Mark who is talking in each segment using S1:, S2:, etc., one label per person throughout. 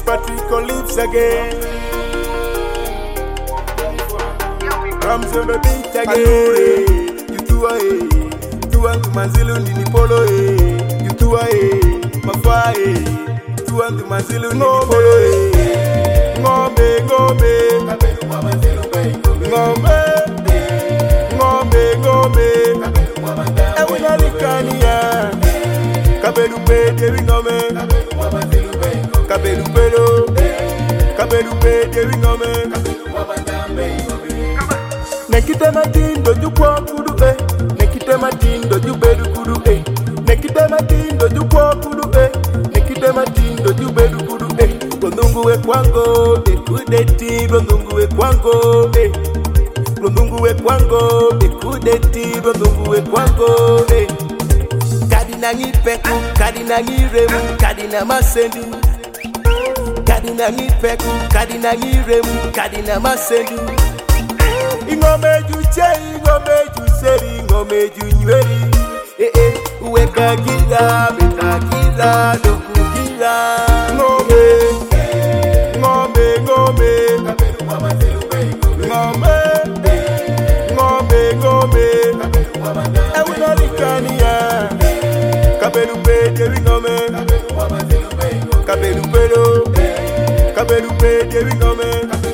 S1: Patrico lives again. Drums on the beat again. You do and Manzilu Nini Polo, you do Mafai, you and Manzilu Nini Polo, Ngombe, Ewinalikania, Kabelupe, Dewi Ngome, Kabelupe, Dewi Ngome, Nekite Matindo, you walk kudu Nekite Matindo, you bedu kudu Nekite Matindo, you walk kudu Nekite Matindo, you bedu kudu Blondungu we kwango, ekudeti, blondungu we kwango, blondungu we kwango, ekudeti, blondungu we kwango, Kadina ngipeku, kadina ngiremu, kadina masendi, kadina ngipeku, kadina ngiremu, kadina masendi. Ingome juche, ingome juseri, ingome junyweri, uweka gila, beta gila, doku gila, ngome, Ewinalikania, Kabelupe, Dewi Ngome, Kabelupe, Dewi Ngome,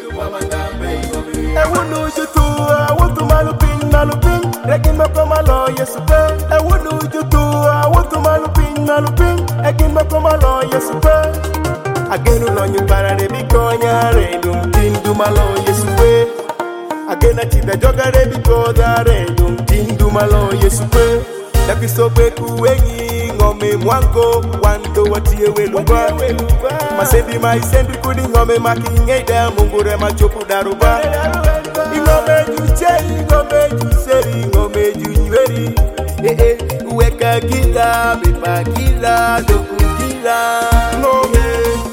S1: Ewunu jutu, awutu malupin, Egin makomalo yesupe. Ewunu jutu, awutu malupin, Egin makomalo yesupe. Agenu lonyu parade bikonya, redum tindu malo yesupe. Agena chida jogare bikoda, redum tindu malo yesupe. Lakisope kuwenyi, ngome mwango, wando watie weluba. Masendi maisendi kudi ngome makinyeda, mungure machopu daruba. Ingome juche, ingome juseri, ingome junyweri, uweka gila, bepa gila, doku gila, ngome,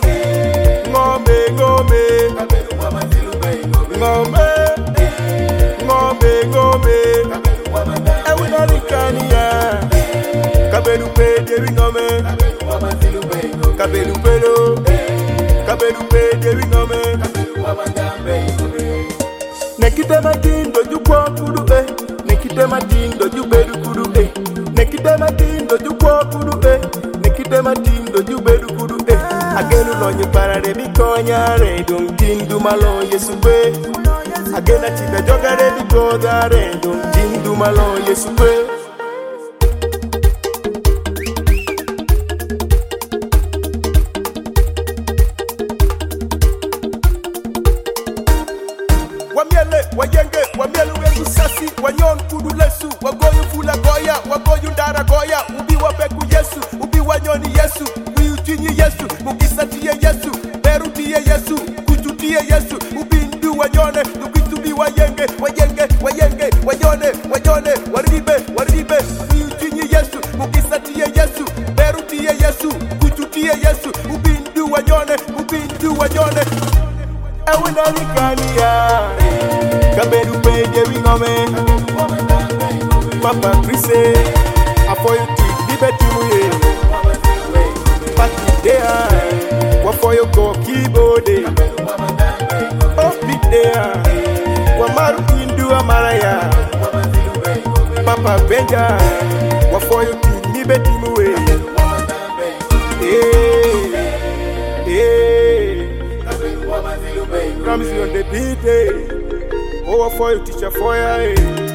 S1: Ewinalikania, Kabelupe, Dewi Ngome, Kabelupe, Dewi Ngome, Nekite Matindo, you walk kudu Nekite Matindo, you bedu kudu Nekite Matindo, you walk kudu Nekite Matindo, you bedu kudu Agenu lonyu parade bikonya, redum tindu malo yesupe. Agena chida jogare bikoda, redum tindu malo yesupe. Wamielu wengu sasi, wanyon kudu lesu, wagoyu fula goya, wagoyu ndara goya, ubi wabeku Yesu, ubi wanyoni Yesu, uyutinyi Yesu, mukisatiye Yesu, berutie Yesu, kuchutie Yesu, ubi ndu wanyone, nukitubi wanyone, waribe, uyutinyi Yesu, mukisatiye Yesu, berutie Yesu, kuchutie Yesu, ubi ndu wanyone, Ewinalikania, Kabelupe, Dewi Ngome, Papa Chrise, Afoyo ti, Libetimuye, Pati Dea, Wafoyo ko keyboard, Opit Dea, Wamaru Indu Amaraya, Papa Benja, Wafoyo ti, Libetimuye, Drums on the beat, oh, for you, teacher, for you.